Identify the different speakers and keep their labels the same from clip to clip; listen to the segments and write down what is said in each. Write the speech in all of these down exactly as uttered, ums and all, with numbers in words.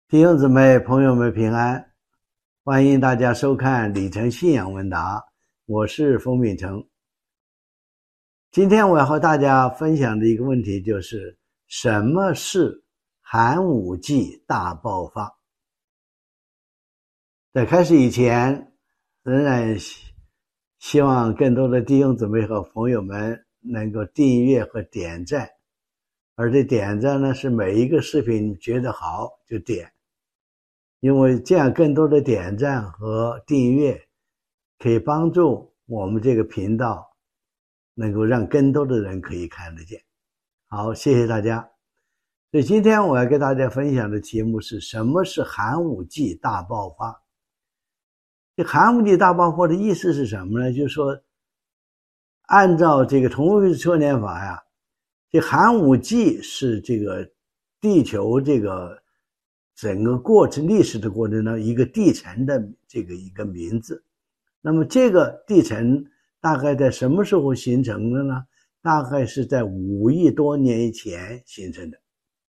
Speaker 1: 弟兄姊妹朋友们平安，欢迎大家收看李成信仰问答，我是封秉成。今天我要和大家分享的一个问题就是什么是寒武纪大爆发。在开始以前，仍然希望更多的弟兄姊妹和朋友们能够订阅和点赞，而这点赞呢，是每一个视频觉得好就点，因为这样更多的点赞和订阅可以帮助我们这个频道能够让更多的人可以看得见。好，谢谢大家。所以今天我要跟大家分享的题目是什么是寒武纪大爆发。这寒武纪大爆发的意思是什么呢？就是说按照这个同位素测年法呀，这寒武纪是这个地球这个整个过程历史的过程中一个地层的这个一个名字。那么这个地层大概在什么时候形成的呢？大概是在五亿多年以前形成的。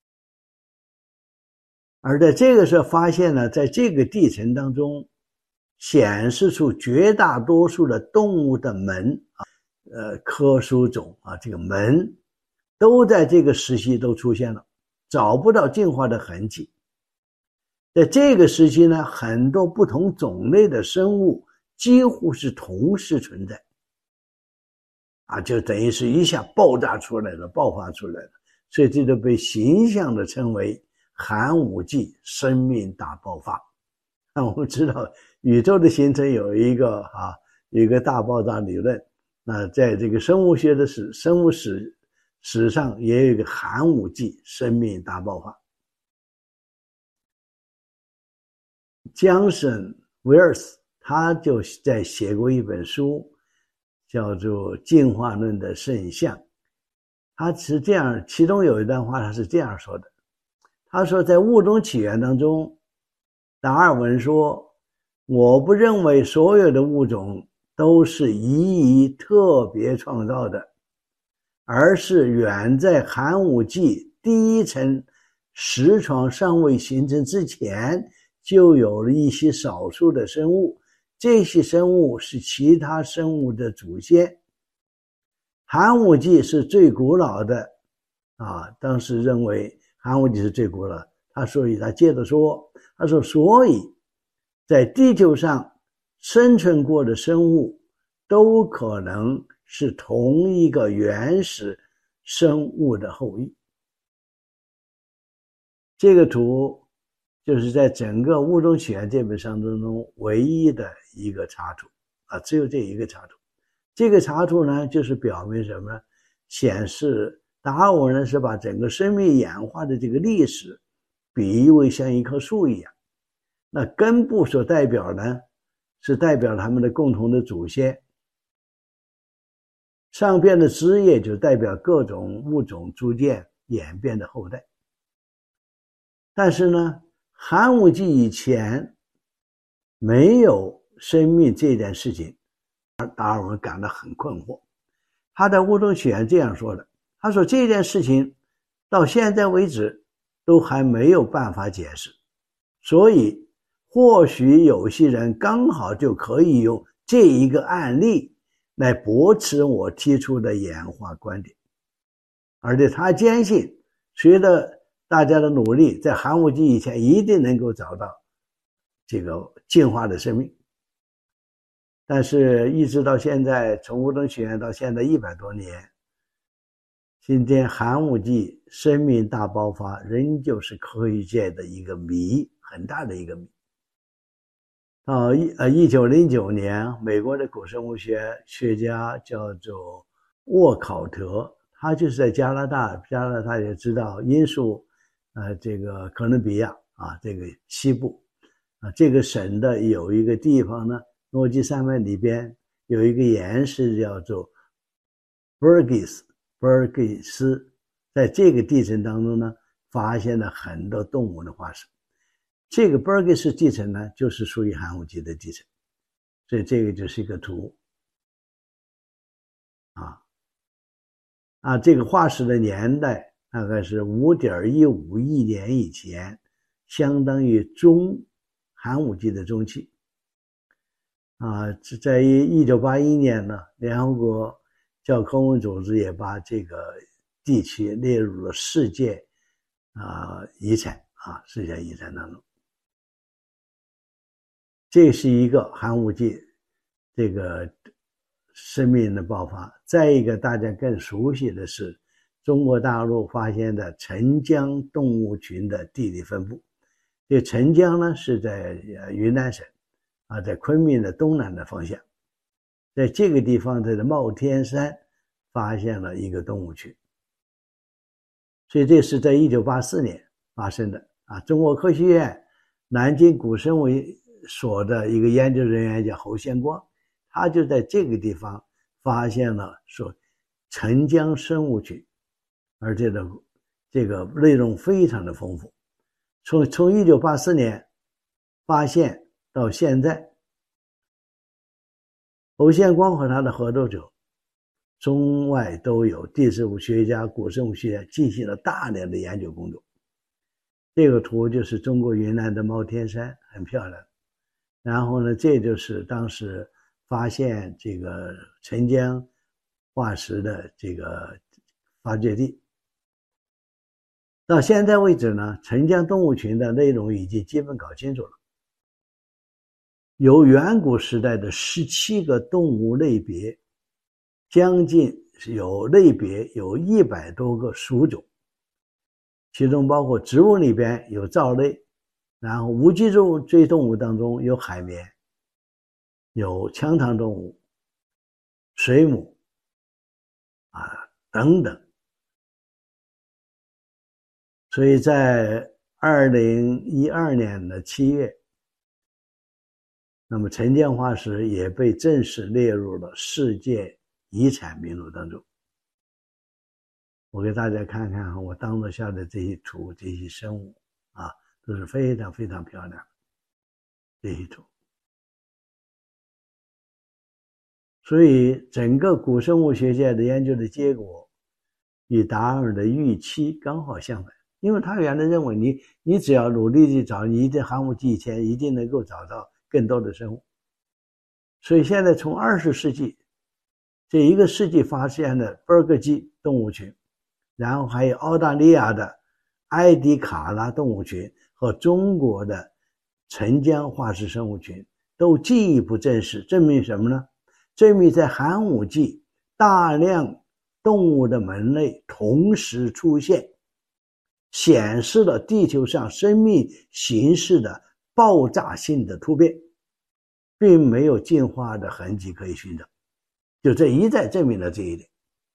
Speaker 1: 而在这个时候发现呢，在这个地层当中显示出绝大多数的动物的门啊，呃，科属种啊，这个门都在这个时期都出现了，找不到进化的痕迹。在这个时期呢，很多不同种类的生物几乎是同时存在，啊，就等于是一下爆炸出来了，爆发出来了，所以这就被形象的称为寒武纪生命大爆发。那我们知道宇宙的形成有一个啊，有一个大爆炸理论，那在这个生物学的史生物史史上也有一个寒武纪生命大爆发。江森威尔斯他就在写过一本书叫做《进化论的圣象》，他是这样，其中有一段话他是这样说的，他说在物种起源当中，达尔文说，我不认为所有的物种都是一一特别创造的，而是远在寒武纪第一层石床尚未形成之前就有了一些少数的生物，这些生物是其他生物的祖先。寒武纪是最古老的啊，当时认为寒武纪是最古老的。他所以他接着说，他说所以在地球上生存过的生物都可能是同一个原始生物的后裔。这个图就是在整个物种起源这本书当中唯一的一个插图啊，只有这一个插图。这个插图呢，就是表明什么呢？显示达尔文呢是把整个生命演化的这个历史比喻为像一棵树一样，那根部所代表呢，是代表他们的共同的祖先，上边的枝叶就代表各种物种逐渐演变的后代。但是呢，寒武纪以前没有生命这件事情，达尔文感到很困惑。他在物种起源这样说的，他说这件事情到现在为止都还没有办法解释，所以或许有些人刚好就可以用这一个案例来驳斥我提出的演化观点。而且他坚信随着大家的努力，在寒武纪以前一定能够找到这个进化的生命。但是一直到现在，从物种起源到现在一百多年，今天寒武纪生命大爆发仍旧是科学界的一个谜，很大的一个谜。到一九零九年，美国的古生物学学家叫做沃考特，他就是在加拿大，加拿大也知道英属呃这个哥伦比亚啊，这个西部啊，这个省的有一个地方呢，诺基山脉里边有一个岩石叫做 Burgess 博尔给斯，在这个地层当中呢，发现了很多动物的化石。这个 Burgess 地层呢，就是属于寒武纪的地层，所以这个就是一个图啊啊，这个化石的年代大概是 五点一五亿年以前相当于中寒武纪的中期。啊，在一九八一年呢，联合国教科文组织也把这个地区列入了世界啊遗产啊世界遗产当中。这是一个寒武纪这个生命的爆发。再一个大家更熟悉的是中国大陆发现的澄江动物群的地理分布。这澄江呢是在云南省啊，在昆明的东南的方向，在这个地方的帽天山发现了一个动物群。所以这是在一九八四年发生的啊。中国科学院南京古生物所的一个研究人员叫侯先光，他就在这个地方发现了说澄江生物群，而且的这个内容非常的丰富。从从一九八四年发现到现在，侯先光和他的合作者中外都有地质物学家、古生物学家进行了大量的研究工作。这个图就是中国云南的帽天山，很漂亮。然后呢，这就是当时发现这个澄江化石的这个发掘地。到现在为止呢，澄江动物群的内容已经基本搞清楚了。由远古时代的十七个动物类别，将近有类别有一百多个属种，其中包括植物里边有藻类，然后无脊椎动物当中有海绵，有腔肠动物、水母啊等等。所以在二零一二年的七月，那么澄江化石也被正式列入了世界遗产名录当中。我给大家看看我当中下的这些图，这些生物啊，都是非常非常漂亮的这些图。所以整个古生物学界的研究的结果与达尔的预期刚好相反。因为他原来认为你你只要努力去找，你一定寒武纪以前一定能够找到更多的生物。所以现在从二十世纪这一个世纪发现的波尔戈基动物群，然后还有澳大利亚的埃迪卡拉动物群和中国的澄江化石生物群，都进一步证实，证明什么呢？证明在寒武纪大量动物的门类同时出现，显示了地球上生命形式的爆炸性的突变，并没有进化的痕迹可以寻找。就这一再证明了这一点。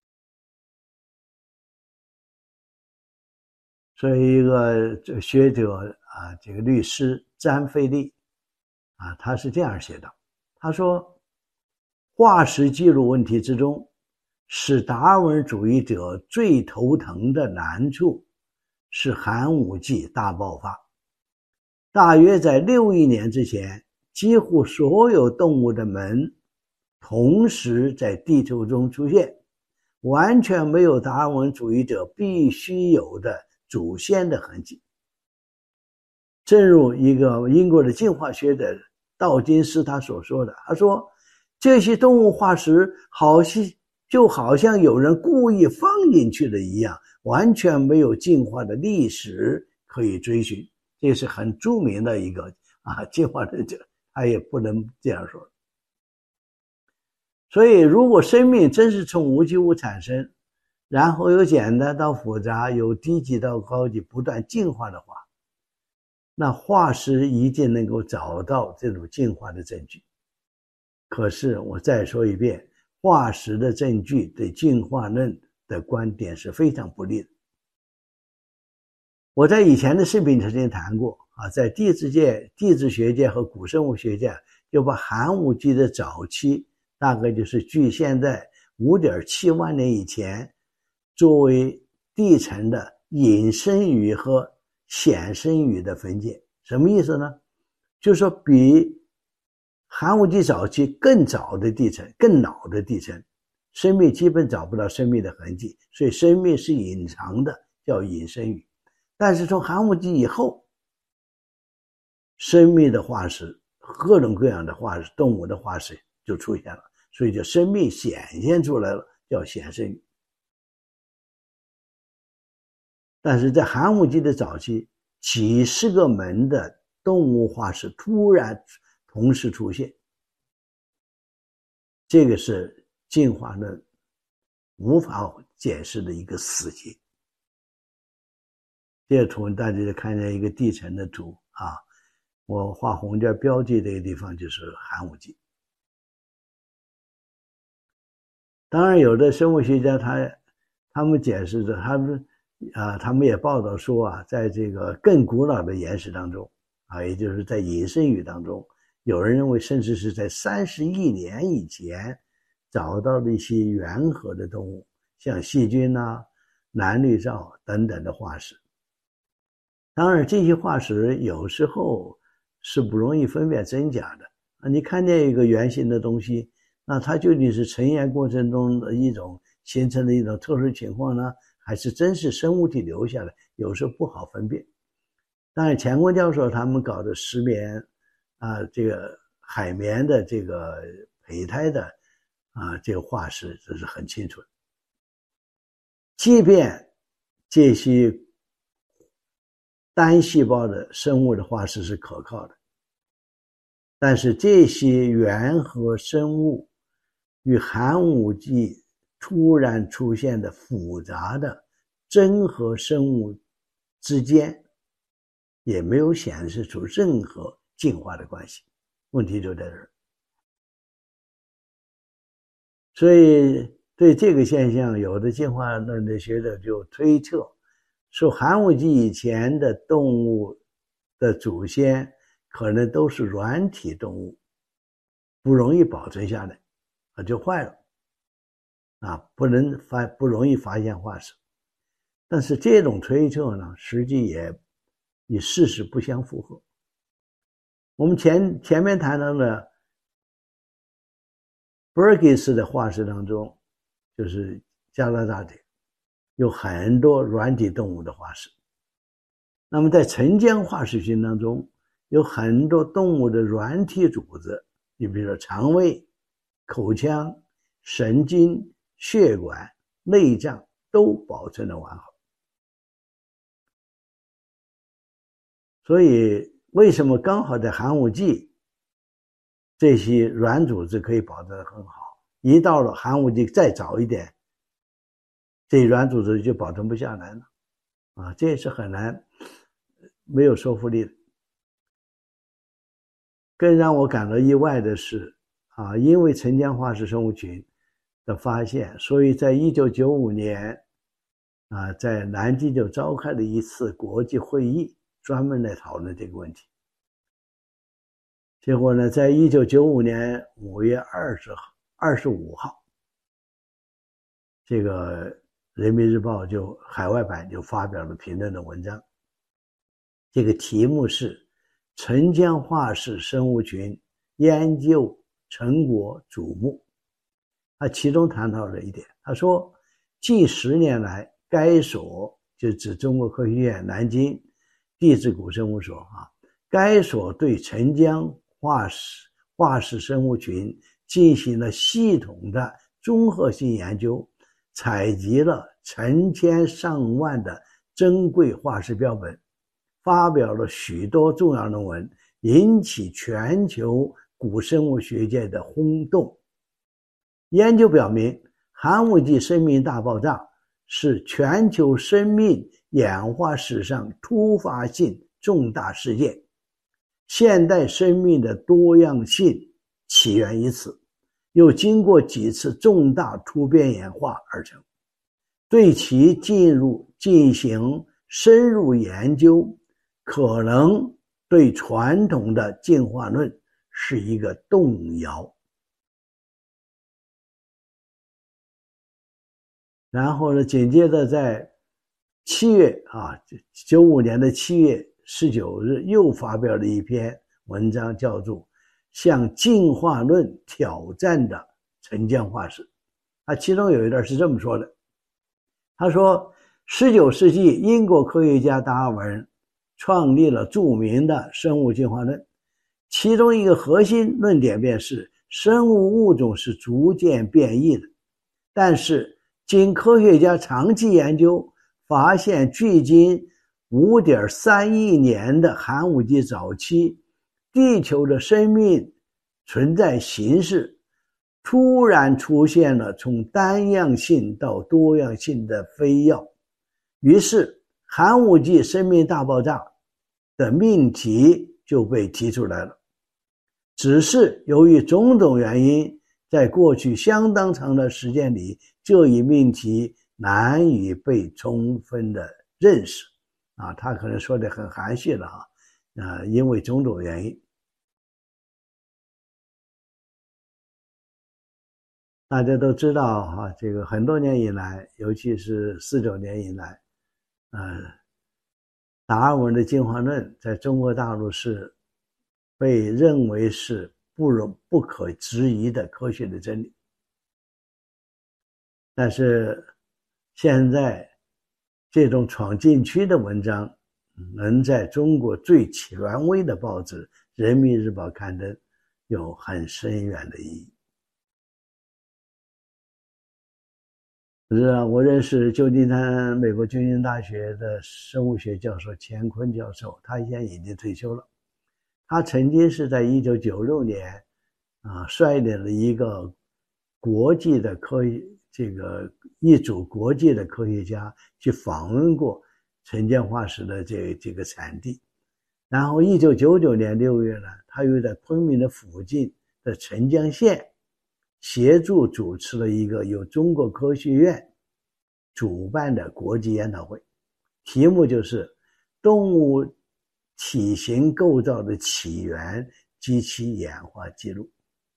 Speaker 1: 所以一个这个学者啊，这个律师詹菲利啊，他是这样写的，他说化石记录问题之中，使达尔文主义者最头疼的难处是寒武纪大爆发。大约在六亿年之前，几乎所有动物的门同时在地球中出现，完全没有达尔文主义者必须有的祖先的痕迹。正如一个英国的进化学者道金斯他所说的，他说这些动物化石好像就好像有人故意放进去的一样，完全没有进化的历史可以追寻。这是很著名的一个啊进化论者，他也不能这样说。所以如果生命真是从无机物产生，然后由简单到复杂，由低级到高级不断进化的话，那化石一定能够找到这种进化的证据。可是我再说一遍，化石的证据对进化论的观点是非常不利的。我在以前的视频曾经谈过啊，在地质界、地质学界和古生物学界，就把寒武纪的早期，大概就是距现在 五点七万年以前，作为地层的隐生语和显生语的分界。什么意思呢？就是说比寒武纪早期更早的地层、更老的地层，生命基本找不到生命的痕迹，所以生命是隐藏的，叫隐生语。但是从寒武纪以后， 生命的化石，各种各样的化石，动物的化石就出现了，所以就生命显现出来了，叫显生语。但是在寒武纪的早期，几十个门的动物化石突然同时出现，这个是进化论无法解释的一个死结。这个图大家就看见一个地层的图啊，我画红点标记这个地方就是寒武纪。当然有的生物学家他他们解释着，他们啊他们也报道说啊，在这个更古老的岩石当中啊，也就是在隐身语当中，有人认为甚至是在三十亿年以前找到的一些原核的动物，像细菌啊、蓝绿藻等等的化石。当然这些化石有时候是不容易分辨真假的啊，你看见一个圆形的东西，那它究竟是成岩过程中的一种形成的一种特殊情况呢，还是真是生物体留下来，有时候不好分辨。当然钱坤教授他们搞的石棉啊，这个海绵的这个胚胎的啊这个化石，这是很清楚的。即便这些单细胞的生物的化石是可靠的，但是这些原核生物与寒武纪突然出现的复杂的真核生物之间也没有显示出任何进化的关系，问题就在这儿。所以对这个现象，有的进化论的学者就推测说，寒武纪以前的动物的祖先可能都是软体动物，不容易保存下来啊，就坏了啊，不能发不容易发现化石。但是这种推测呢，实际也与事实不相符合。我们前前面谈到的布尔吉斯的化石当中，就是加拿大的有很多软体动物的化石。那么在沉江化石群当中，有很多动物的软体组织，你比如说肠胃、口腔、神经、血管、内脏都保存得完好。所以为什么刚好在寒武纪这些软组织可以保存得很好，一到了寒武纪再早一点，这些软组织就保存不下来了啊，这也是很难没有说服力的。更让我感到意外的是啊，因为沉江化石生物群的发现，所以在一九九五年啊，在南京就召开了一次国际会议，专门来讨论这个问题。结果呢，在一九九五年五月二十号、二十五号，这个人民日报就海外版就发表了评论的文章，这个题目是沉江化石生物群研究成果瞩目。他其中谈到了一点，他说近十年来，该所就指中国科学院南京地质古生物所啊，该所对沉江化石化石生物群进行了系统的综合性研究，采集了成千上万的珍贵化石标本，发表了许多重要论文，引起全球古生物学界的轰动。研究表明，寒武纪生命大爆炸是全球生命演化史上突发性重大事件，现代生命的多样性起源于此，又经过几次重大突变演化而成。对其进入进行深入研究，可能对传统的进化论是一个动摇。然后呢，紧接着在七月啊，九五年的七月十九日又发表了一篇文章，叫做《向进化论挑战的沉江化石》。啊，其中有一段是这么说的，他说十九世纪英国科学家达尔文创立了著名的生物进化论，其中一个核心论点便是生物物种是逐渐变异的，但是经科学家长期研究，发现距今 五点三亿年的寒武纪早期，地球的生命存在形式突然出现了从单样性到多样性的飞跃，于是寒武纪生命大爆炸的命题就被提出来了。只是由于种种原因，在过去相当长的时间里，这一命题难以被充分的认识啊，他可能说的很含蓄了啊，啊，因为种种原因。大家都知道哈，这个很多年以来，尤其是四九年以来，呃，达尔文的进化论在中国大陆是被认为是不容不可质疑的科学的真理。但是现在这种闯禁区的文章能在中国最权威的报纸《人民日报》刊登，有很深远的意义。是啊，我认识旧金山美国军营大学的生物学教授钱坤教授，他现在已经退休了。他曾经是在一九九六年啊，率领了一个国际的科这个一组国际的科学家去访问过沉江化石的这这个产地。然后一九九九年六月呢，他又在昆明的附近的澄江县协助主持了一个由中国科学院主办的国际研讨会，题目就是动物体型构造的起源及其演化记录。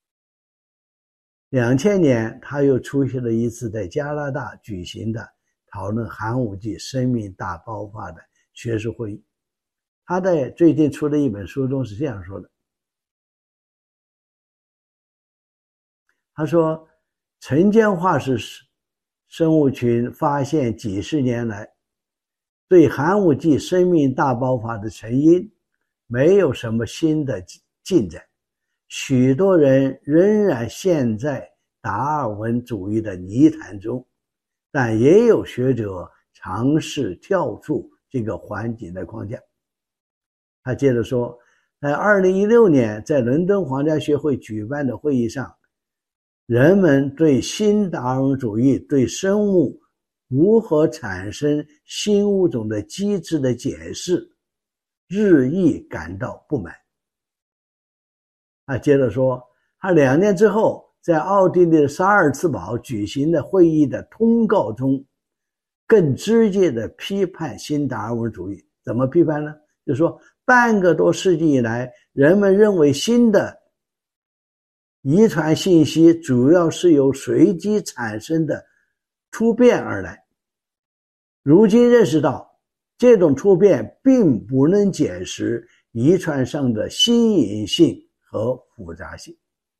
Speaker 1: 两千年他又出席了一次在加拿大举行的讨论寒武纪生命大爆发的学术会议。他在最近出的一本书中是这样说的，他说澄江化石生物群发现几十年来，对寒武纪生命大爆发的成因没有什么新的进展，许多人仍然陷在达尔文主义的泥潭中，但也有学者尝试跳出这个环境的框架。他接着说，在二零一六年在伦敦皇家学会举办的会议上，人们对新达尔文主义对生物如何产生新物种的机制的解释日益感到不满。他接着说，他两年之后在奥地利的萨尔茨堡举行的会议的通告中更直接地批判新达尔文主义。怎么批判呢？就是说半个多世纪以来，人们认为新的遗传信息主要是由随机产生的突变而来，如今认识到这种突变并不能解释遗传上的新颖性和复杂性。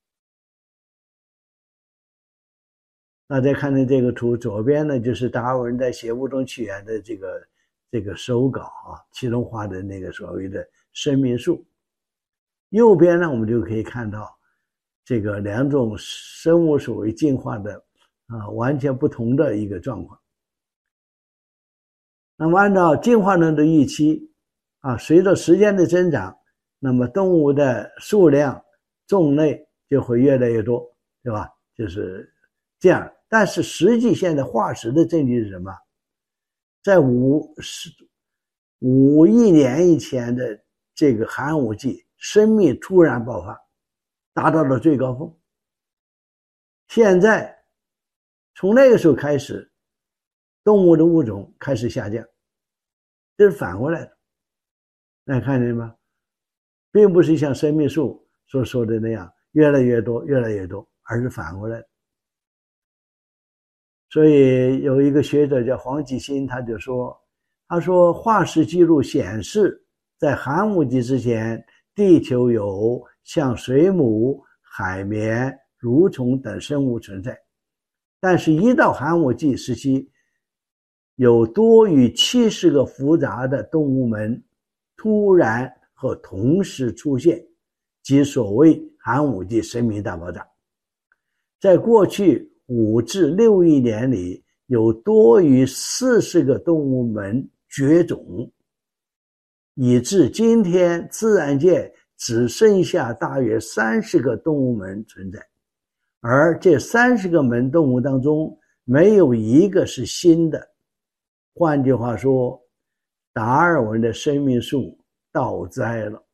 Speaker 1: 大家看到这个图，左边呢就是达尔文在写物种起源的这个这个手稿啊，其中画的那个所谓的生命树。右边呢，我们就可以看到这个两种生物属于进化的啊完全不同的一个状况。那么按照进化论的预期啊，随着时间的增长，那么动物的数量种类就会越来越多，对吧？就是这样。但是实际现在化石的证据是什么？在五十五亿年以前的这个寒武纪，生命突然爆发，达到了最高峰。现在从那个时候开始，动物的物种开始下降，这是反过来的。大家看见吗？并不是像生命树所说的那样越来越多越来越多，而是反过来的。所以有一个学者叫黄继新，他就说他说化石记录显示，在寒武纪之前，地球有像水母、海绵、蠕虫等生物存在，但是一到寒武纪时期，有多于七十个复杂的动物门突然和同时出现，即所谓寒武纪生命大爆炸。在过去五至六亿年里，有多于四十个动物门绝种，以致今天自然界只剩下大约三十个动物门存在，而这三十个门动物当中没有一个是新的。换句话说，达尔文的生命树倒栽了。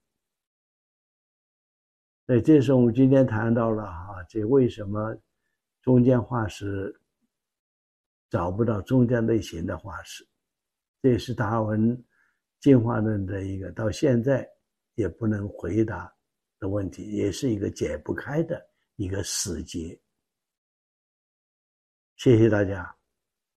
Speaker 1: 所以这是我们今天谈到了啊，这为什么中间化石找不到中间类型的化石，这也是达尔文进化论的一个到现在也不能回答的问题，也是一个解不开的一个死结。谢谢大家。